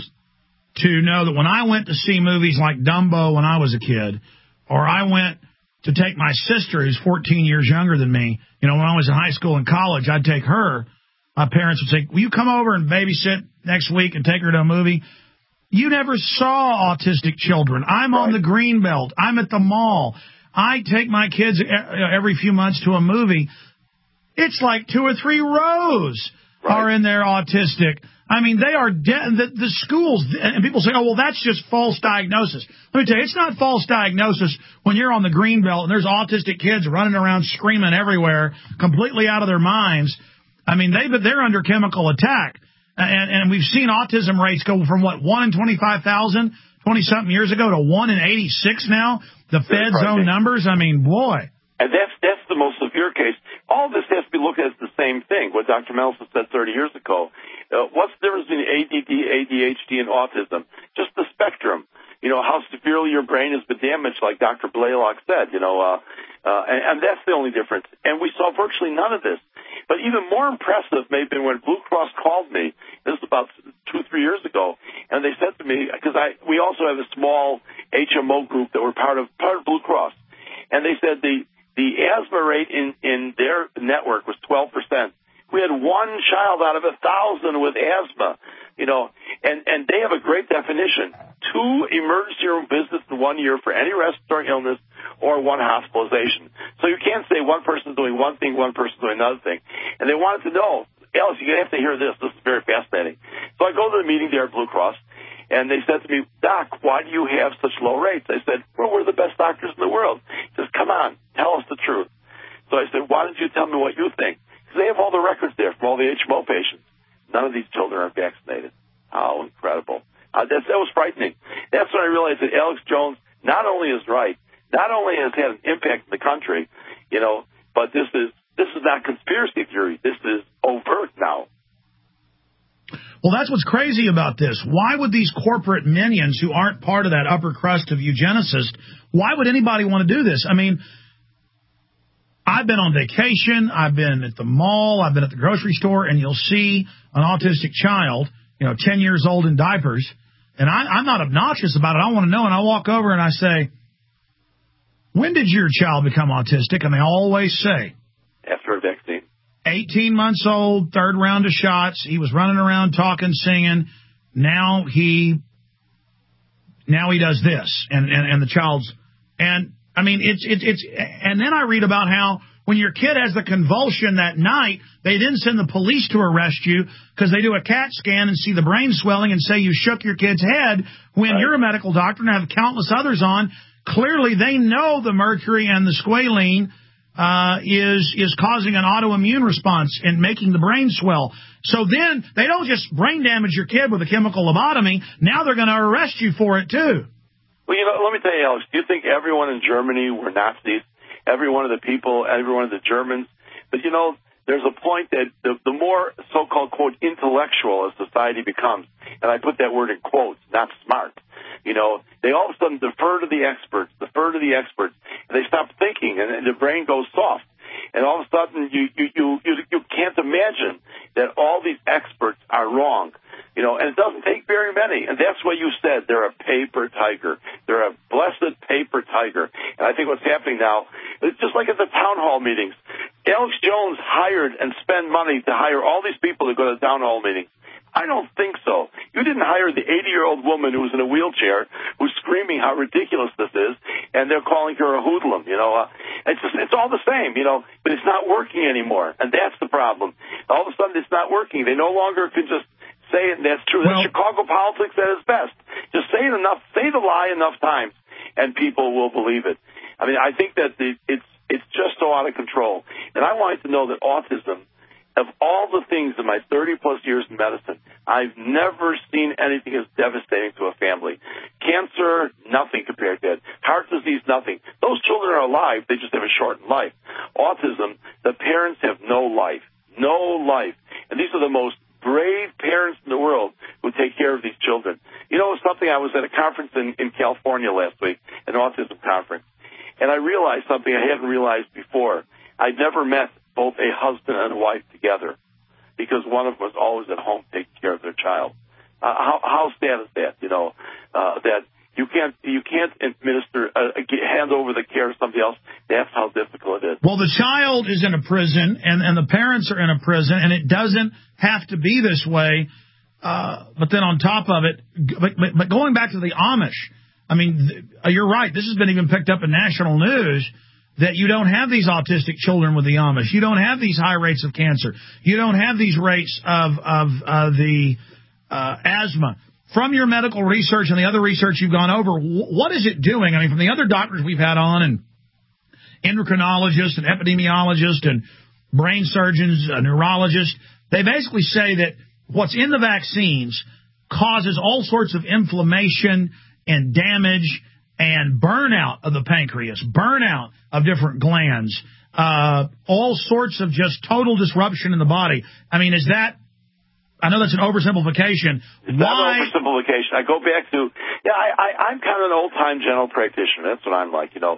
B: to know that when I went to see movies like Dumbo when I was a kid, or I went to take my sister, who's 14 years younger than me, when I was in high school and college, I'd take her. My parents would say, will you come over and babysit next week and take her to a movie? You never saw autistic children. I'm on the Greenbelt. I'm at the mall. I take my kids every few months to a movie. It's like 2 or 3 rows are in there autistic. I mean, they are the schools, and people say, well, that's just false diagnosis. Let me tell you, it's not false diagnosis when you're on the Greenbelt and there's autistic kids running around screaming everywhere, completely out of their minds. I mean, they're under chemical attack. And we've seen autism rates go from, 1 in 25,000, 20-something years ago, to 1 in 86 now. The Fed's own numbers, I mean, boy.
I: And that's the most severe case. All this has to be looked at as the same thing, what Dr. Mendelson said 30 years ago. What's the difference between ADD, ADHD, and autism? Just the spectrum. How severely your brain has been damaged, like Dr. Blaylock said, and that's the only difference. And we saw virtually none of this. But even more impressive may have been when Blue Cross called me. This was about 2 or 3 years ago, and they said to me, because we also have a small HMO group that we're part of Blue Cross, and they said the asthma rate in their network was 12%. We had 1 child out of 1,000 with asthma, and they have a great definition. 2 emergency room visits in 1 year for any respiratory illness or one hospitalization. So you can't say one person's doing one thing, one person's doing another thing. And they wanted to know, Alex, you're going to have to hear this. This is very fascinating. So I go to the meeting there at Blue Cross, and they said to me, Doc, why do you have such low rates? I said, well, we're the best doctors in the world. He says, come on, tell us the truth. So I said, why don't you tell me what you think? Because they have all the records there from all the HMO patients. None of these children are vaccinated. How incredible. That was frightening. That's when I realized that Alex Jones not only is right, not only has had an impact in the country, but this is not conspiracy theory. This is overt now.
B: Well, that's what's crazy about this. Why would these corporate minions who aren't part of that upper crust of eugenicists, why would anybody want to do this? I mean, I've been on vacation, I've been at the mall, I've been at the grocery store, and you'll see an autistic child, 10 years old in diapers, and I'm not obnoxious about it. I want to know, and I walk over and I say, when did your child become autistic? And they always say,
I: after a vaccine.
B: 18 months old, third round of shots. He was running around talking, singing. Now he does this, and the child's, and I mean it's and then I read about how when your kid has the convulsion that night, they then send the police to arrest you because they do a CAT scan and see the brain swelling and say you shook your kid's head when you're a medical doctor and have countless others on. Clearly, they know the mercury and the squalene is causing an autoimmune response and making the brain swell. So then they don't just brain damage your kid with a chemical lobotomy. Now they're going to arrest you for it, too.
I: Well, let me tell you, Alex, do you think everyone in Germany were Nazis? Every one of the people, every one of the Germans? But, there's a point that the more so-called, quote, intellectual a society becomes, and I put that word in quotes, not smart, they all of a sudden defer to the experts, and they stop thinking, and the brain goes soft. And all of a sudden, you can't imagine that all these experts are wrong. And it doesn't take very many. And that's what you said. They're a paper tiger. They're a blessed paper tiger. And I think what's happening now, it's just like at the town hall meetings. Alex Jones hired and spent money to hire all these people to go to town hall meetings. I don't think so. You didn't hire the 80-year-old woman who's in a wheelchair who's screaming how ridiculous this is, and they're calling her a hoodlum. It's all the same, but it's not working anymore, and that's the problem. All of a sudden, it's not working. They no longer can just say it, and that's true. That's Chicago politics at its best. Just say the lie enough times, and people will believe it. I mean, I think that it's just so out of control. And I wanted to know that autism, of all the things in my 30-plus years in medicine, I've never seen anything as devastating to a family. Cancer, nothing compared to it. Heart disease, nothing. Those children are alive. They just have a shortened life. Autism, the parents have no life. No life. And these are the most brave parents in the world who take care of these children. Something, I was at a conference in California last week, an autism conference, and I realized something I hadn't realized before. I'd never met both a husband and a wife together because one of them was always at home taking care of their child. How sad is that? That you can't administer, hand over the care to somebody else. That's how difficult it is.
B: Well, the child is in a prison, and the parents are in a prison, and it doesn't have to be this way. But then on top of it, but going back to the Amish, I mean, you're right. This has been even picked up in national news that you don't have these autistic children with the Amish. You don't have these high rates of cancer. You don't have these rates of the asthma. From your medical research and the other research you've gone over, what is it doing? I mean, from the other doctors we've had on, and endocrinologists and epidemiologists and brain surgeons, neurologists, they basically say that what's in the vaccines causes all sorts of inflammation and damage and burnout of the pancreas, burnout of different glands, all sorts of just total disruption in the body. I mean, is that, I know that's an oversimplification.
I: It's not an oversimplification. I go back to, I'm kind of an old-time general practitioner. That's what I'm like, And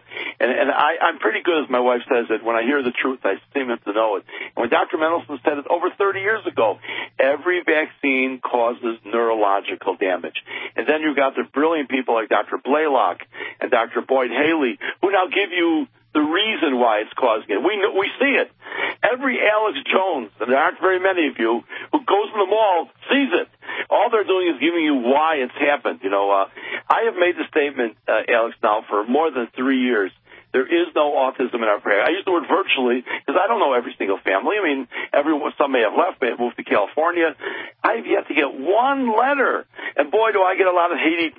I: I'm pretty good, as my wife says it. When I hear the truth, I seem to know it. And when Dr. Mendelsohn said it over 30 years ago, every vaccine causes neurological damage. And then you've got the brilliant people like Dr. Blaylock and Dr. Boyd Haley, who now give you the reason why it's causing it. We see it. Every Alex Jones, and there aren't very many of you, who goes in the mall sees it. All they're doing is giving you why it's happened. I have made the statement, Alex, now for more than 3 years, There is no autism in our prayer. I use the word virtually because I don't know every single family. I mean, some may have left, may have moved to California. I have yet to get one letter. And boy, do I get a lot of hate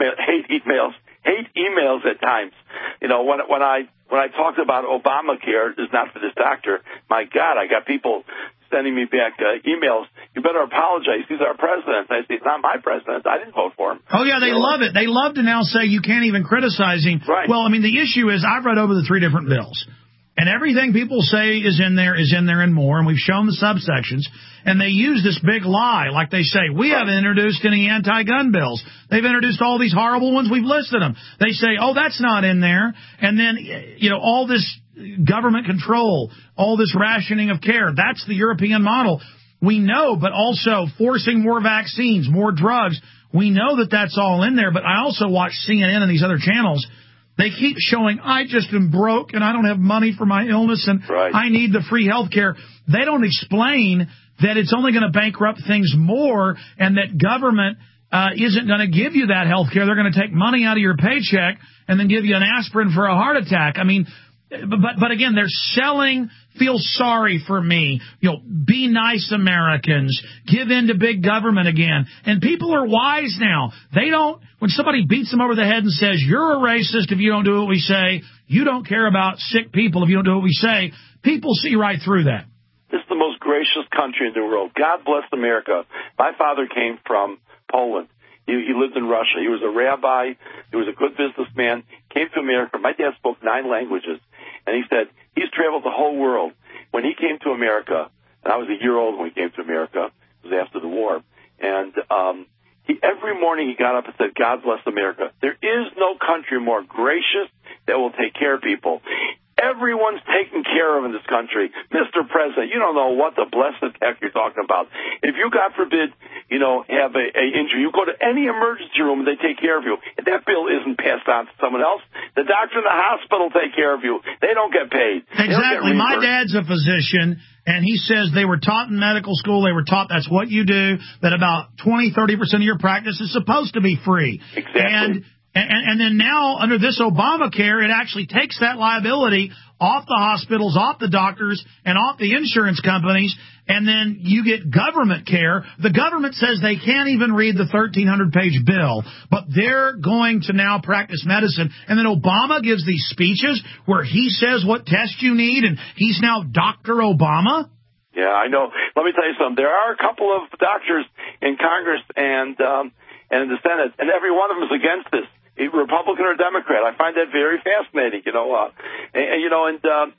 I: emails at times. You know, when I talked about Obamacare, is not for this doctor, my God, I got people sending me back emails. You better apologize. He's our president. I say, it's not my president. I didn't vote for him.
B: Oh, yeah, they love it. They love to now say you can't even criticize him.
I: Right.
B: Well, I mean, the issue is I've read over the 3 different bills. And everything people say is in there and more. And we've shown the subsections. And they use this big lie. Like they say, we haven't introduced any anti-gun bills. They've introduced all these horrible ones. We've listed them. They say, oh, that's not in there. And then, you know, all this government control, all this rationing of care. That's the European model. We know, but also forcing more vaccines, more drugs. We know that that's all in there. But I also watch CNN and these other channels. They keep showing, I just am broke and I don't have money for my illness and I need the free health care. They don't explain that it's only going to bankrupt things more and that government isn't going to give you that health care. They're going to take money out of your paycheck and then give you an aspirin for a heart attack. I mean, but again, they're selling, feel sorry for me, you know, be nice Americans, give in to big government again. And people are wise now. They don't, when somebody beats them over the head and says, you're a racist if you don't do what we say, you don't care about sick people if you don't do what we say, people see right through that.
I: This is the most gracious country in the world. God bless America. My father came from Poland. He lived in Russia. He was a rabbi. He was a good businessman. Came to America. My dad spoke 9 languages. And he said he's traveled the whole world. When he came to America, and I was a year old when he came to America, it was after the war, and every morning he got up and said, God bless America. There is no country more gracious that will take care of people. Everyone's taken care of in this country. Mr. President, you don't know what the blessed heck you're talking about. If you, God forbid, you know, have a injury, you go to any emergency room and they take care of you. If that bill isn't passed on to someone else, the doctor in the hospital take care of you. They don't get paid.
B: Exactly. My dad's a physician, and he says they were taught in medical school, they were taught that's what you do, that about 20-30% of your practice is supposed to be free.
I: Exactly.
B: And then now, under this Obamacare, it actually takes that liability off the hospitals, off the doctors, and off the insurance companies, and then you get government care. The government says they can't even read the 1,300-page bill, but they're going to now practice medicine. And then Obama gives these speeches where he says what test you need, and he's now Dr. Obama.
I: Yeah, I know. Let me tell you something. There are a couple of doctors in Congress and in the Senate, and every one of them is against this. Republican or Democrat. I find that very fascinating, you know. But you know,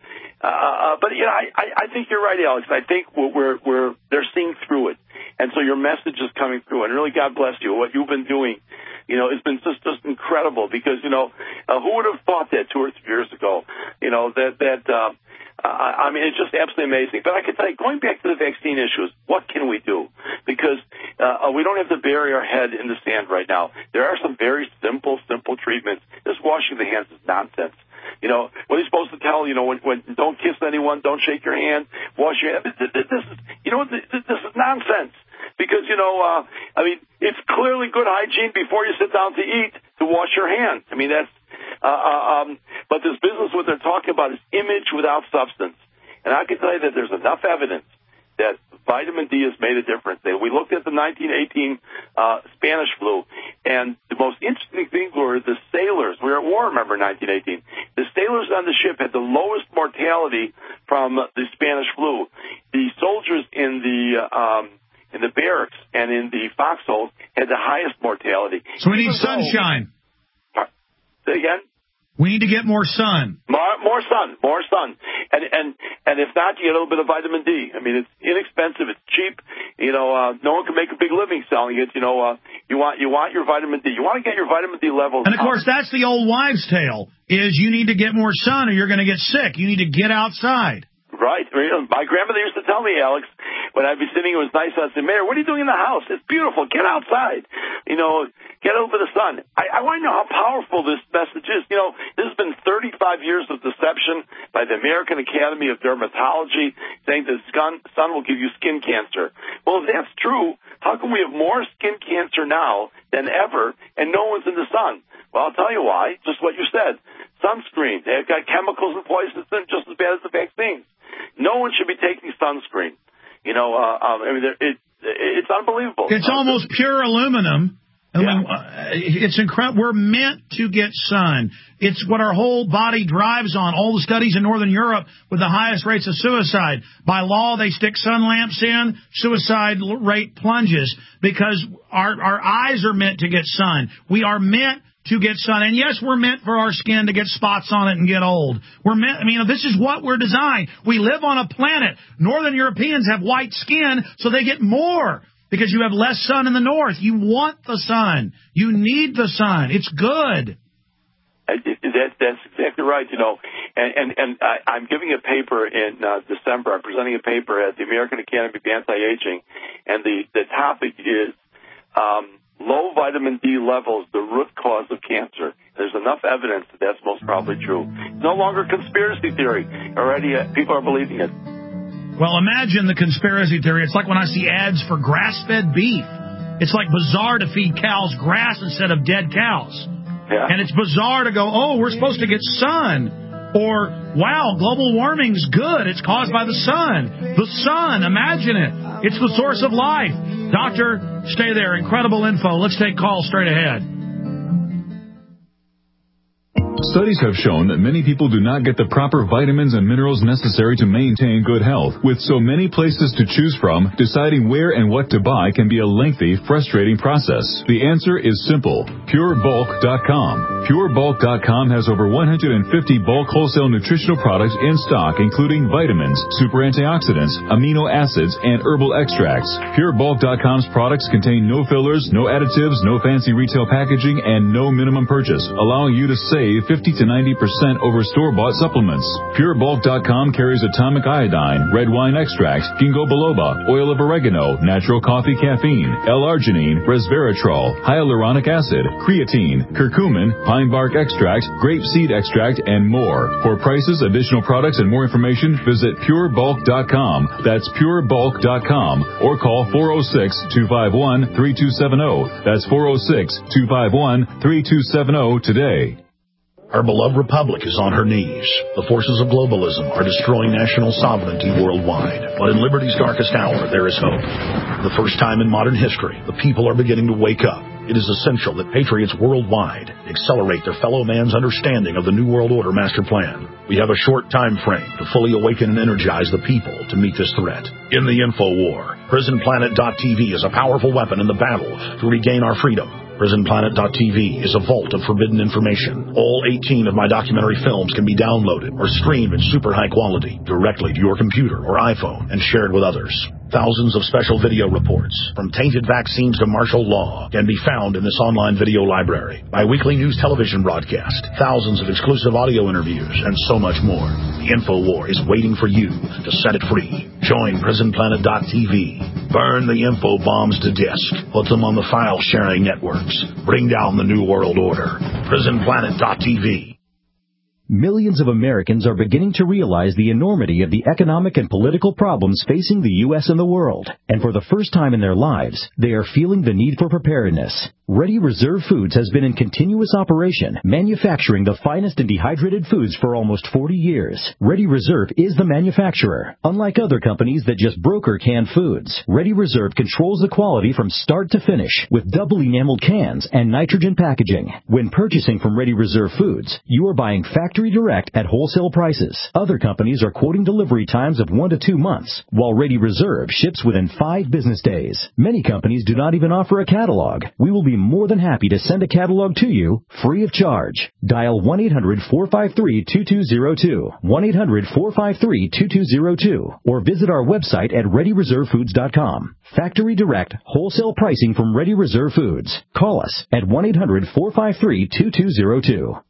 I: I think you're right, Alex. I think they're seeing through it, and so your message is coming through. And really, God bless you. What you've been doing, you know, has been just incredible. Because you know, who would have thought that 2 or 3 years ago? You know I mean, it's just absolutely amazing. But I can tell you, going back to the vaccine issues, what can we do? Because we don't have to bury our head in the sand right now. There are some very simple treatments. This washing the hands is nonsense. You know, what are you supposed to tell? You know, when don't kiss anyone, don't shake your hand, wash your hands. This is nonsense. Because, you know, I mean, it's clearly good hygiene before you sit down to eat to wash your hands. I mean, that's. But this business, what they're talking about is image without substance. And I can tell you that there's enough evidence that vitamin D has made a difference. We looked at the 1918 Spanish flu, and the most interesting thing were the sailors. We were at war, remember, in 1918. The sailors on the ship had the lowest mortality from the Spanish flu. The soldiers in the barracks and in the foxholes had the highest mortality.
B: So we need sunshine.
I: Say again?
B: We need to get more sun.
I: More sun. And if not, you get a little bit of vitamin D. I mean, it's inexpensive. It's cheap. You know, no one can make a big living selling it. You know, you want your vitamin D. You want to get your vitamin D levels.
B: And, of course, that's the old wives' tale, is you need to get more sun or you're going to get sick. You need to get outside.
I: Right. My grandmother used to tell me, Alex, when I'd be sitting, it was nice. I'd say, Mayor, what are you doing in the house? It's beautiful. Get outside. You know, get a little bit of sun. I want to know how powerful this message is. You know, this has been 35 years of deception by the American Academy of Dermatology, saying that sun will give you skin cancer. Well, if that's true, how come we have more skin cancer now than ever, and no one's in the sun? Well, I'll tell you why. Just what you said. Sunscreen. They've got chemicals and poisons in just as bad as the vaccines. No one should be taking sunscreen. You know, it's unbelievable.
B: It's almost pure aluminum. It's incredible. We're meant to get sun. It's what our whole body drives on. All the studies in Northern Europe with the highest rates of suicide. By law, they stick sun lamps in. Suicide rate plunges because our eyes are meant to get sun. We are meant to get sun. And yes, we're meant for our skin to get spots on it and get old. We're meant, this is what we're designed. We live on a planet. Northern Europeans have white skin, so they get more because you have less sun in the north. You want the sun. You need the sun. It's good.
I: That's exactly right, you know. And I'm giving a paper in December. I'm presenting a paper at the American Academy of Anti-Aging, and the topic is low vitamin D levels, the root cause of cancer. There's enough evidence that that's most probably true. It's no longer conspiracy theory. Already people are believing it.
B: Well, imagine the conspiracy theory. It's like when I see ads for grass-fed beef. It's like bizarre to feed cows grass instead of dead cows.
I: Yeah.
B: And it's bizarre to go, oh, we're supposed to get sun. Or, wow, global warming's good. It's caused by the sun. The sun, imagine it. It's the source of life. Doctor, stay there. Incredible info. Let's take calls straight ahead.
C: Studies have shown that many people do not get the proper vitamins and minerals necessary to maintain good health. With so many places to choose from, deciding where and what to buy can be a lengthy, frustrating process. The answer is simple. PureBulk.com. PureBulk.com has over 150 bulk wholesale nutritional products in stock, including vitamins, super antioxidants, amino acids, and herbal extracts. PureBulk.com's products contain no fillers, no additives, no fancy retail packaging, and no minimum purchase, allowing you to save 50 to 90% over store-bought supplements. PureBulk.com carries atomic iodine, red wine extract, ginkgo biloba, oil of oregano, natural coffee caffeine, L-arginine, resveratrol, hyaluronic acid, creatine, curcumin, pine bark extract, grape seed extract, and more. For prices, additional products, and more information, visit PureBulk.com. That's PureBulk.com. Or call 406-251-3270. That's 406-251-3270 today.
D: Our beloved republic is on her knees. The forces of globalism are destroying national sovereignty worldwide. But in liberty's darkest hour, there is hope. For the first time in modern history, the people are beginning to wake up. It is essential that patriots worldwide accelerate their fellow man's understanding of the New World Order master plan. We have a short time frame to fully awaken and energize the people to meet this threat. In the info war, PrisonPlanet.tv is a powerful weapon in the battle to regain our freedom. PrisonPlanet.tv is a vault of forbidden information. All 18 of my documentary films can be downloaded or streamed in super high quality directly to your computer or iPhone and shared with others. Thousands of special video reports, from tainted vaccines to martial law, can be found in this online video library. My weekly news television broadcast, thousands of exclusive audio interviews, and so much more. The InfoWar is waiting for you to set it free. Join PrisonPlanet.tv. Burn the info bombs to disk. Put them on the file-sharing networks. Bring down the New World Order. PrisonPlanet.tv.
E: Millions of Americans are beginning to realize the enormity of the economic and political problems facing the U.S. and the world. And for the first time in their lives, they are feeling the need for preparedness. Ready Reserve Foods has been in continuous operation, manufacturing the finest and dehydrated foods for almost 40 years. Ready Reserve is the manufacturer. Unlike other companies that just broker canned foods, Ready Reserve controls the quality from start to finish with double enameled cans and nitrogen packaging. When purchasing from Ready Reserve Foods, you are buying factory direct at wholesale prices. Other companies are quoting delivery times of 1 to 2 months, while Ready Reserve ships within 5 business days. Many companies do not even offer a catalog. We will be more than happy to send a catalog to you free of charge. Dial 1-800-453-2202, 1-800-453-2202, or visit our website at ReadyReserveFoods.com. Factory direct, wholesale pricing from Ready Reserve Foods. Call us at 1-800-453-2202.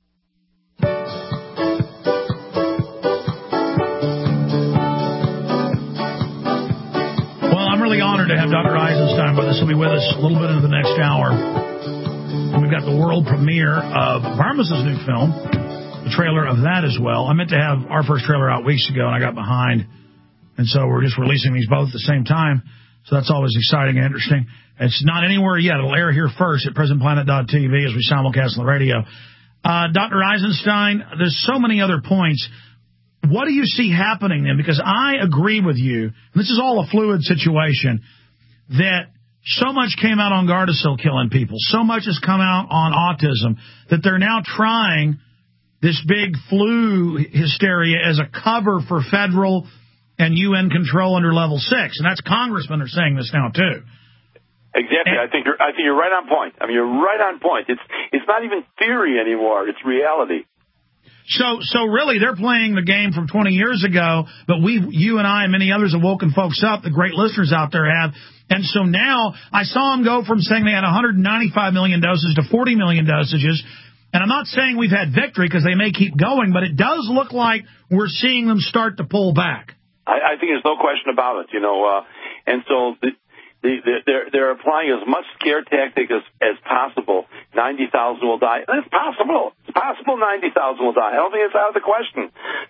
B: Honored to have Dr. Eisenstein with us. He'll be with us a little bit into the next hour. And we've got the world premiere of Barmes' new film, the trailer of that as well. I meant to have our first trailer out weeks ago, and I got behind. And so we're just releasing these both at the same time. So that's always exciting and interesting. It's not anywhere yet. It'll air here first at PrisonPlanet.tv as we simulcast on the radio. Dr. Eisenstein, there's so many other points. What do you see happening then? Because I agree with you, and this is all a fluid situation, that so much came out on Gardasil killing people. So much has come out on autism that they're now trying this big flu hysteria as a cover for federal and UN control under level 6. And that's congressmen are saying this now, too.
I: Exactly. I think you're right on point. I mean, you're right on point. It's not even theory anymore. It's reality.
B: So really, they're playing the game from 20 years ago, but you and I and many others have woken folks up, the great listeners out there have. And so now I saw them go from saying they had 195 million doses to 40 million dosages. And I'm not saying we've had victory because they may keep going, but it does look like we're seeing them start to pull back.
I: I think there's no question about it, and so they're applying as much scare tactic as possible. 90,000 will die. It's possible. It's possible 90,000 will die. I don't think it's out of the question.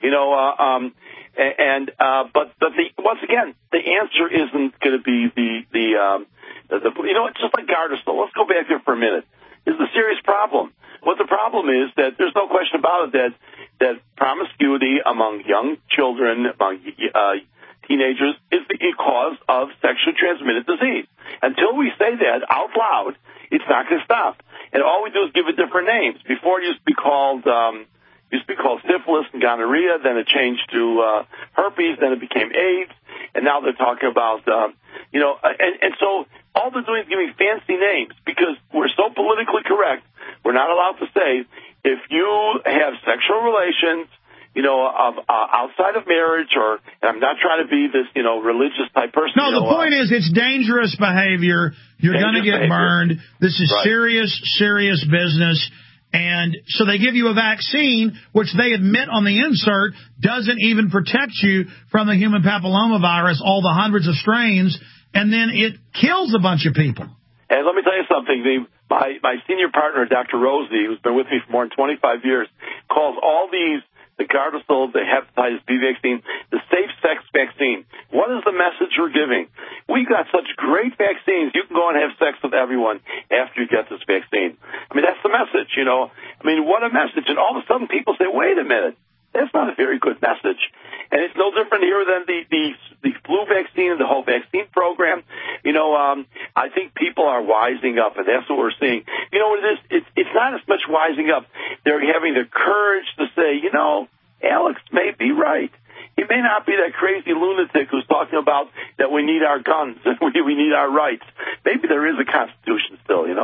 I: But once again, the answer isn't going to be it's just like Gardasil. Let's go back there for a minute. This is a serious problem. What the problem is that there's no question about it that promiscuity among young children, among teenagers, is the cause of sexually transmitted disease. Until we say that out loud, it's not going to stop. And all we do is give it different names. Before it used to be called syphilis and gonorrhea, then it changed to herpes, then it became AIDS, and now they're talking about and so all they're doing is giving fancy names because we're so politically correct. We're not allowed to say if you have sexual relations, outside of marriage, and I'm not trying to be this, religious type person.
B: No, the point is it's dangerous behavior. You're going to get burned. This is serious business. And so they give you a vaccine, which they admit on the insert doesn't even protect you from the human papillomavirus, all the hundreds of strains, and then it kills a bunch of people.
I: And let me tell you something. My senior partner, Dr. Rosie, who's been with me for more than 25 years, calls all these, the Gardasil, the hepatitis B vaccine, the safe sex vaccine. What is the message we're giving? We got such great vaccines. You can go and have sex with everyone after you get this vaccine. I mean, that's the message, I mean, what a message. And all of a sudden people say, wait a minute, that's not a very good message. And it's no different here than the flu vaccine and the whole vaccine program. I think people are wising up, and that's what we're seeing. You know what it is? It's not as much wising up. They're having the courage to say, Alex may be right. He may not be that crazy lunatic who's talking about that we need our guns and we need our rights. Maybe there is a constitution still, This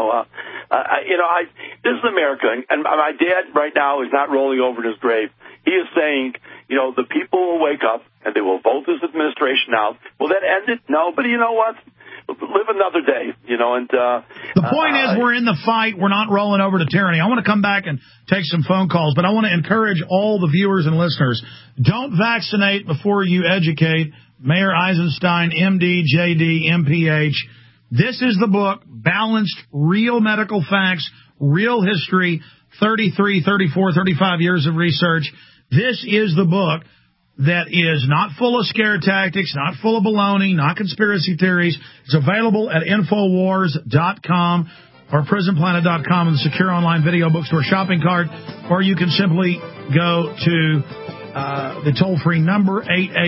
I: is America, and my dad right now is not rolling over in his grave. He is saying, the people will wake up and they will vote this administration out. Will that end it? No, but you know what? Live another day, and
B: the point is we're in the fight. We're not rolling over to tyranny. I want to come back and take some phone calls, but I want to encourage all the viewers and listeners, don't vaccinate before you educate. Mayor Eisenstein, MD, JD, MPH. This is the book, Balanced, Real Medical Facts, Real History, 33, 34, 35 years of research. This is the book that is not full of scare tactics, not full of baloney, not conspiracy theories. It's available at Infowars.com or PrisonPlanet.com in the secure online video bookstore shopping cart, or you can simply go to the toll-free number,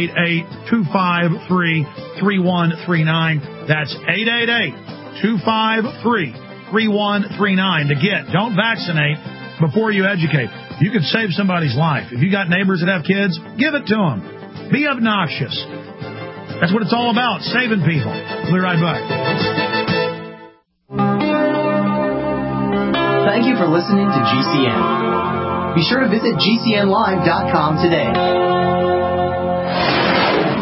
B: 888-253-3139. That's 888-253-3139 to get. Don't vaccinate before you educate. You could save somebody's life. If you got neighbors that have kids, give it to them. Be obnoxious. That's what it's all about, saving people. We'll be right back.
G: Thank you for listening to GCN. Be sure to visit GCNlive.com today.